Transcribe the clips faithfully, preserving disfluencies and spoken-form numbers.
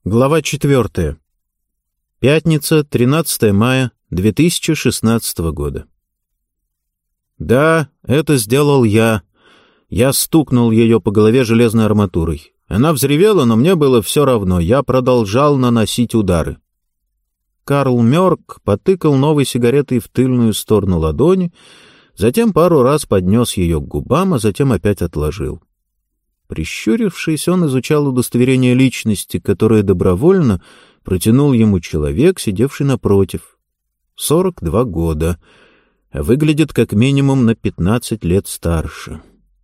Глава четвертая. Пятница, тринадцатое мая две тысячи шестнадцатого года. Да, это сделал я. Я стукнул ее по голове железной арматурой. Она взревела, но мне было все равно. Я продолжал наносить удары. Карл Мёрк потыкал новой сигаретой в тыльную сторону ладони, затем пару раз поднес ее к губам, а затем опять отложил. Прищурившись, он изучал удостоверение личности, которое добровольно протянул ему человек, сидевший напротив. Сорок два года, а выглядит как минимум на пятнадцать лет старше.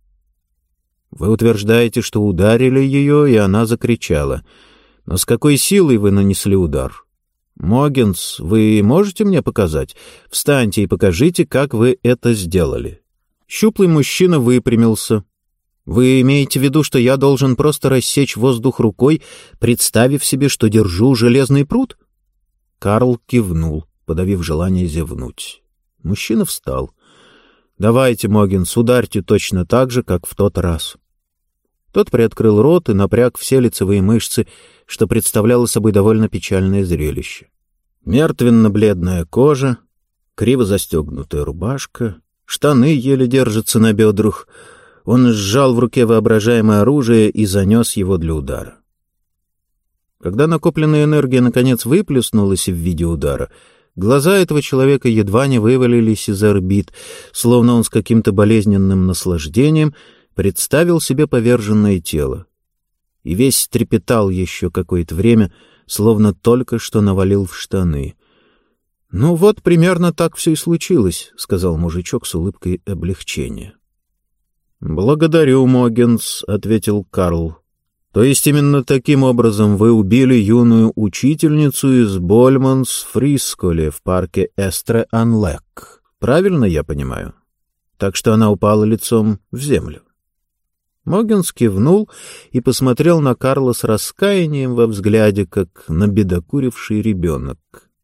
Вы утверждаете, что ударили ее, и она закричала. Но с какой силой вы нанесли удар? Моггинс, вы можете мне показать? Встаньте и покажите, как вы это сделали. Щуплый мужчина выпрямился. Вы имеете в виду, что я должен просто рассечь воздух рукой, представив себе, что держу железный прут? Карл кивнул, подавив желание зевнуть. Мужчина встал. Давайте, Моггинс, ударьте точно так же, как в тот раз. Тот приоткрыл рот и напряг все лицевые мышцы, что представляло собой довольно печальное зрелище. Мертвенно-бледная кожа, криво застегнутая рубашка, штаны еле держатся на бедрах. Он сжал в руке воображаемое оружие и занес его для удара. Когда накопленная энергия наконец выплеснулась в виде удара, глаза этого человека едва не вывалились из орбит, словно он с каким-то болезненным наслаждением представил себе поверженное тело. И весь трепетал еще какое-то время, словно только что навалил в штаны. — Ну вот, примерно так все и случилось, — сказал мужичок с улыбкой облегчения. — Благодарю, Моггинс, — ответил Карл. — То есть именно таким образом вы убили юную учительницу из Больманс-Фрисколе в парке Эстре-Анлек. Правильно я понимаю? Так что она упала лицом в землю. Моггинс кивнул и посмотрел на Карла с раскаянием во взгляде, как на бедокуривший ребенок.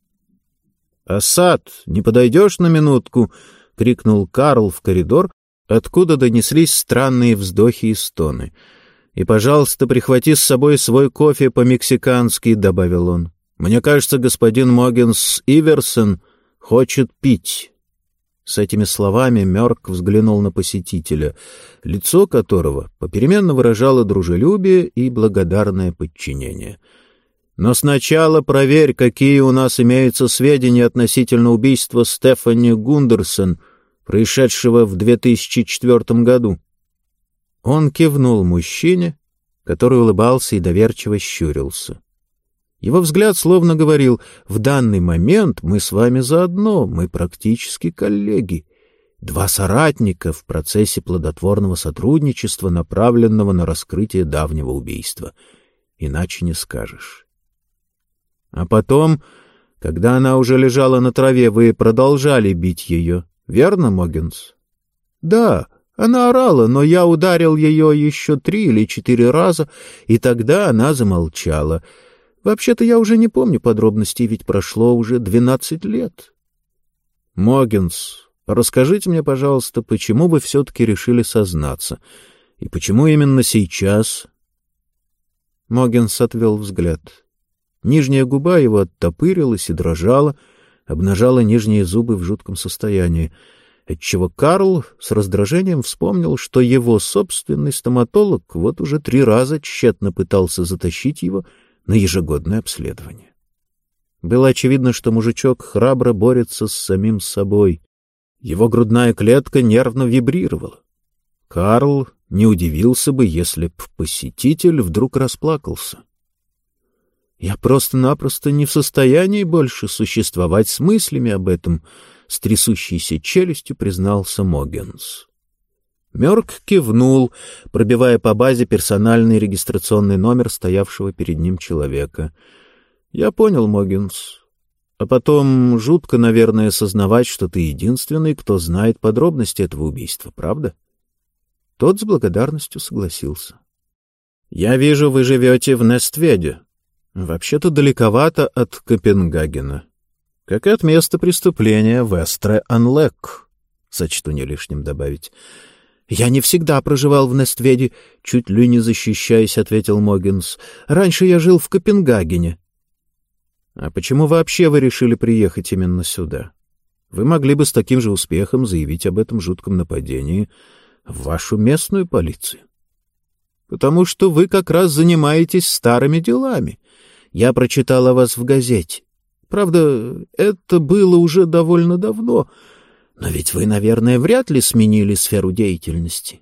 — «Асад, не подойдешь на минутку?» — крикнул Карл в коридор, откуда донеслись странные вздохи и стоны. «И, пожалуйста, прихвати с собой свой кофе по-мексикански», — добавил он. «Мне кажется, господин Моггинс Иверсон хочет пить». С этими словами Мёрк взглянул на посетителя, лицо которого попеременно выражало дружелюбие и благодарное подчинение. «Но сначала проверь, какие у нас имеются сведения относительно убийства Стефани Гундерсон, происшедшего в две тысячи четвёртом году». Он кивнул мужчине, который улыбался и доверчиво щурился. Его взгляд словно говорил: «В данный момент мы с вами заодно, мы практически коллеги, два соратника в процессе плодотворного сотрудничества, направленного на раскрытие давнего убийства. Иначе не скажешь». А потом, когда она уже лежала на траве, вы продолжали бить ее. Верно, Моггинс? — Да, она орала, но я ударил ее еще три или четыре раза, и тогда она замолчала. Вообще-то я уже не помню подробностей, ведь прошло уже двенадцать лет. — Моггинс, расскажите мне, пожалуйста, почему вы все-таки решили сознаться? И почему именно сейчас? Моггинс отвел взгляд. Нижняя губа его оттопырилась и дрожала, обнажала нижние зубы в жутком состоянии, отчего Карл с раздражением вспомнил, что его собственный стоматолог вот уже три раза тщетно пытался затащить его на ежегодное обследование. Было очевидно, что мужичок храбро борется с самим собой. Его грудная клетка нервно вибрировала. Карл не удивился бы, если б посетитель вдруг расплакался. «Я просто-напросто не в состоянии больше существовать с мыслями об этом», — с трясущейся челюстью признался Моггинс. Мёрк кивнул, пробивая по базе персональный регистрационный номер стоявшего перед ним человека. «Я понял, Моггинс. А потом жутко, наверное, сознавать, что ты единственный, кто знает подробности этого убийства, правда?» Тот с благодарностью согласился. «Я вижу, вы живете в Нестведе. Вообще-то далековато от Копенгагена. Как и от места преступления в Эстре-Анлек, сочту не лишним добавить. «Я не всегда проживал в Нестведе», — чуть ли не защищаясь, ответил Могинс. «Раньше я жил в Копенгагене». «А почему вообще вы решили приехать именно сюда? Вы могли бы с таким же успехом заявить об этом жутком нападении в вашу местную полицию. Потому что вы как раз занимаетесь старыми делами. Я прочитал о вас в газете. Правда, это было уже довольно давно, но ведь вы, наверное, вряд ли сменили сферу деятельности».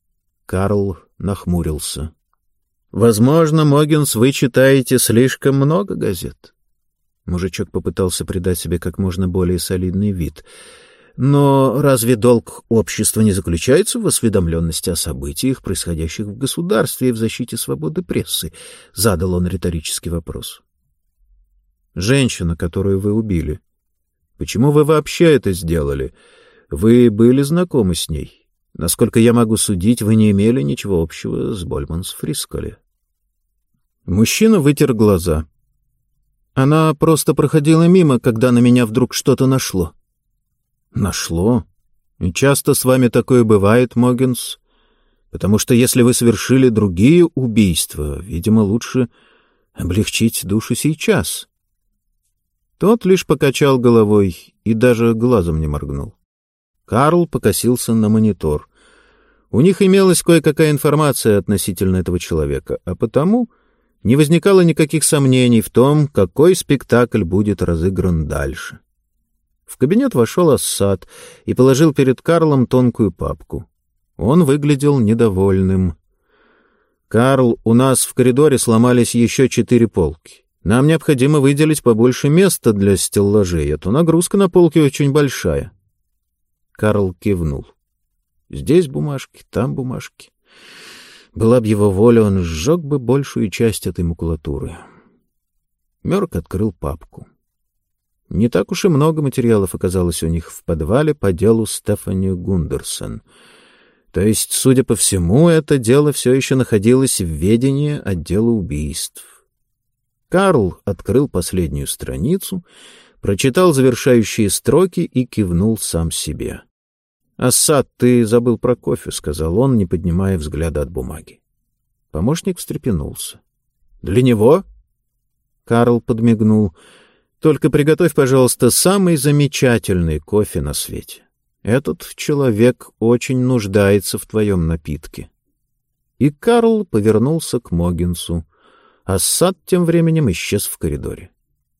Карл нахмурился. «Возможно, Могинс, вы читаете слишком много газет». Мужичок попытался придать себе как можно более солидный вид. «Но разве долг общества не заключается в осведомленности о событиях, происходящих в государстве и в защите свободы прессы?» — задал он риторический вопрос. «Женщина, которую вы убили. Почему вы вообще это сделали? Вы были знакомы с ней? Насколько я могу судить, вы не имели ничего общего с Больманс Фрисколи». Мужчина вытер глаза. «Она просто проходила мимо, когда на меня вдруг что-то нашло». «Нашло? И часто с вами такое бывает, Могинс? Потому что если вы совершили другие убийства, видимо, лучше облегчить душу сейчас». Тот лишь покачал головой и даже глазом не моргнул. Карл покосился на монитор. У них имелась кое-какая информация относительно этого человека, а потому не возникало никаких сомнений в том, какой спектакль будет разыгран дальше. В кабинет вошел Ассад и положил перед Карлом тонкую папку. Он выглядел недовольным. «Карл, у нас в коридоре сломались еще четыре полки. Нам необходимо выделить побольше места для стеллажей, а то нагрузка на полке очень большая». Карл кивнул. Здесь бумажки, там бумажки. Была б его воля, он сжег бы большую часть этой макулатуры. Мёрк открыл папку. Не так уж и много материалов оказалось у них в подвале по делу Стефани Гундерсон. То есть, судя по всему, это дело все еще находилось в ведении отдела убийств. Карл открыл последнюю страницу, прочитал завершающие строки и кивнул сам себе. «Ассад, ты забыл про кофе», — сказал он, не поднимая взгляда от бумаги. Помощник встрепенулся. «Для него?» Карл подмигнул. «Только приготовь, пожалуйста, самый замечательный кофе на свете. Этот человек очень нуждается в твоем напитке». И Карл повернулся к Могинсу. Ассад тем временем исчез в коридоре.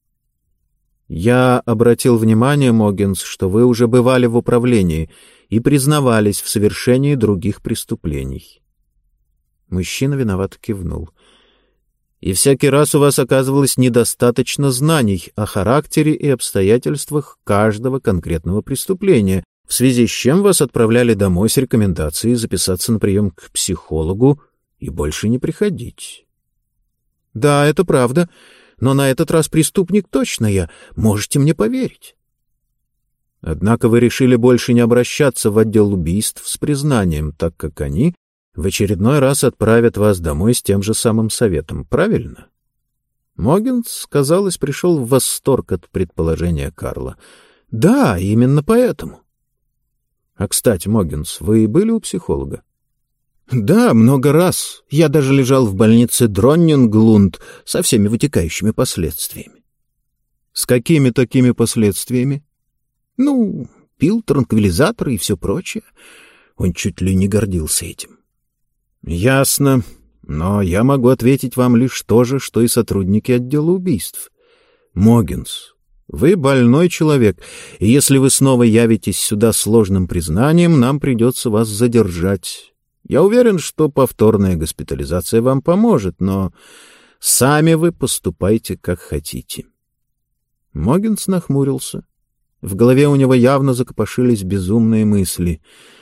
«Я обратил внимание, Могинс, что вы уже бывали в управлении и признавались в совершении других преступлений». Мужчина виновато кивнул. «И всякий раз у вас оказывалось недостаточно знаний о характере и обстоятельствах каждого конкретного преступления, в связи с чем вас отправляли домой с рекомендацией записаться на прием к психологу и больше не приходить». «Да, это правда, но на этот раз преступник точно я, можете мне поверить». «Однако вы решили больше не обращаться в отдел убийств с признанием, так как они в очередной раз отправят вас домой с тем же самым советом, правильно?» Могинс, казалось, пришел в восторг от предположения Карла. «Да, именно поэтому». «А, кстати, Могинс, вы были у психолога?» «Да, много раз. Я даже лежал в больнице Дроннинглунд со всеми вытекающими последствиями». «С какими такими последствиями?» «Ну, пил транквилизаторы и все прочее». Он чуть ли не гордился этим. «Ясно. Но я могу ответить вам лишь то же, что и сотрудники отдела убийств. Могинс, вы больной человек, и если вы снова явитесь сюда с ложным признанием, нам придется вас задержать. Я уверен, что повторная госпитализация вам поможет, но сами вы поступайте, как хотите». Могинс нахмурился. В голове у него явно закопошились безумные мысли.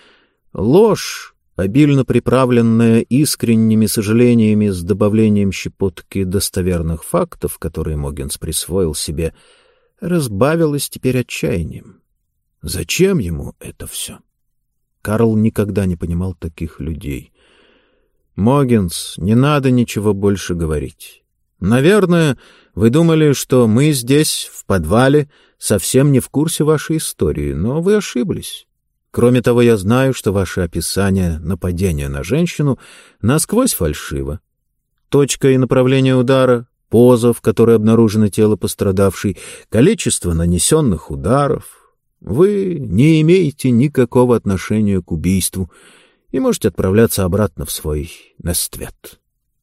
Ложь, обильно приправленная искренними сожалениями с добавлением щепотки достоверных фактов, которые Могинс присвоил себе, разбавилась теперь отчаянием. Зачем ему это все? Карл никогда не понимал таких людей. «Могинс, не надо ничего больше говорить. Наверное, вы думали, что мы здесь, в подвале, совсем не в курсе вашей истории, но вы ошиблись. Кроме того, я знаю, что ваше описание нападения на женщину насквозь фальшиво. Точка и направление удара, поза, в которой обнаружено тело пострадавшей, количество нанесенных ударов. Вы не имеете никакого отношения к убийству и можете отправляться обратно в свой Нествет.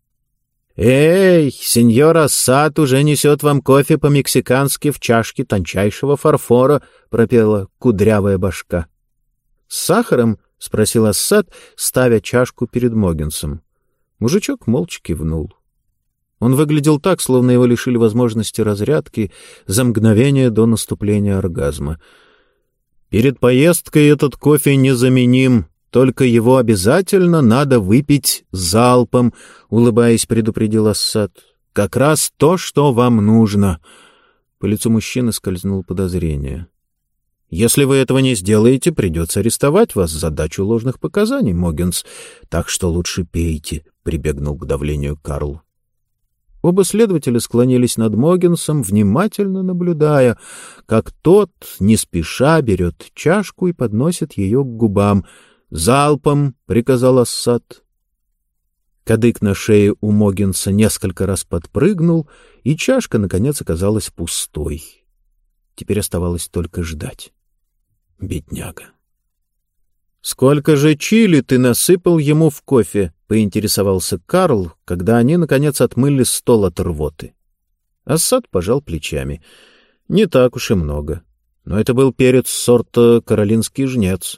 «Эй, сеньор Ассад уже несет вам кофе по-мексикански в чашке тончайшего фарфора», — пропела кудрявая башка. «С сахаром?» — спросил Ассад, ставя чашку перед Могинсом. Мужичок молча кивнул. Он выглядел так, словно его лишили возможности разрядки за мгновение до наступления оргазма. «Перед поездкой этот кофе незаменим, только его обязательно надо выпить залпом», — улыбаясь, предупредил Ассад. «Как раз то, что вам нужно». По лицу мужчины скользнуло подозрение. «Если вы этого не сделаете, придется арестовать вас за дачу ложных показаний, Могинс. Так что лучше пейте», — прибегнул к давлению Карл. Оба следователя склонились над Могинсом, внимательно наблюдая, как тот, не спеша, берет чашку и подносит ее к губам. «Залпом!» — приказал Ассад. Кадык на шее у Могинса несколько раз подпрыгнул, и чашка, наконец, оказалась пустой. Теперь оставалось только ждать. Бедняга. «Сколько же чили ты насыпал ему в кофе?» — поинтересовался Карл, когда они, наконец, отмыли стол от рвоты. Ассад пожал плечами. «Не так уж и много. Но это был перец сорта «Каролинский жнец».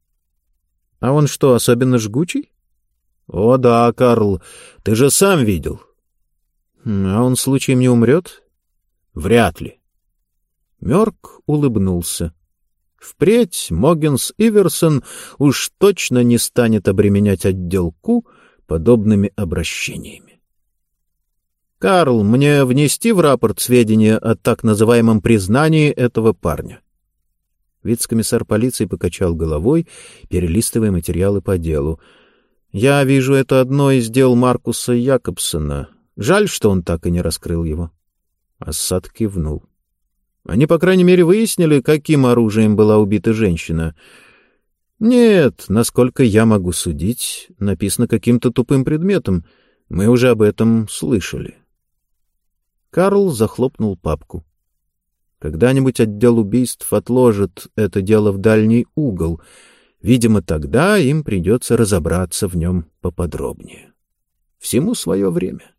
«А он что, особенно жгучий?» «О да, Карл, ты же сам видел». «А он случаем не умрет?» «Вряд ли». Мёрк улыбнулся. Впредь Могинс Иверсон уж точно не станет обременять отдел Ку подобными обращениями. «Карл, мне внести в рапорт сведения о так называемом признании этого парня?» Вице-комиссар полиции покачал головой, перелистывая материалы по делу. «Я вижу, это одно из дел Маркуса Якобсона. Жаль, что он так и не раскрыл его». Ассад кивнул. «Они, по крайней мере, выяснили, каким оружием была убита женщина». «Нет, насколько я могу судить, написано каким-то тупым предметом. Мы уже об этом слышали». Карл захлопнул папку. Когда-нибудь отдел убийств отложит это дело в дальний угол. Видимо, тогда им придется разобраться в нем поподробнее. Всему свое время.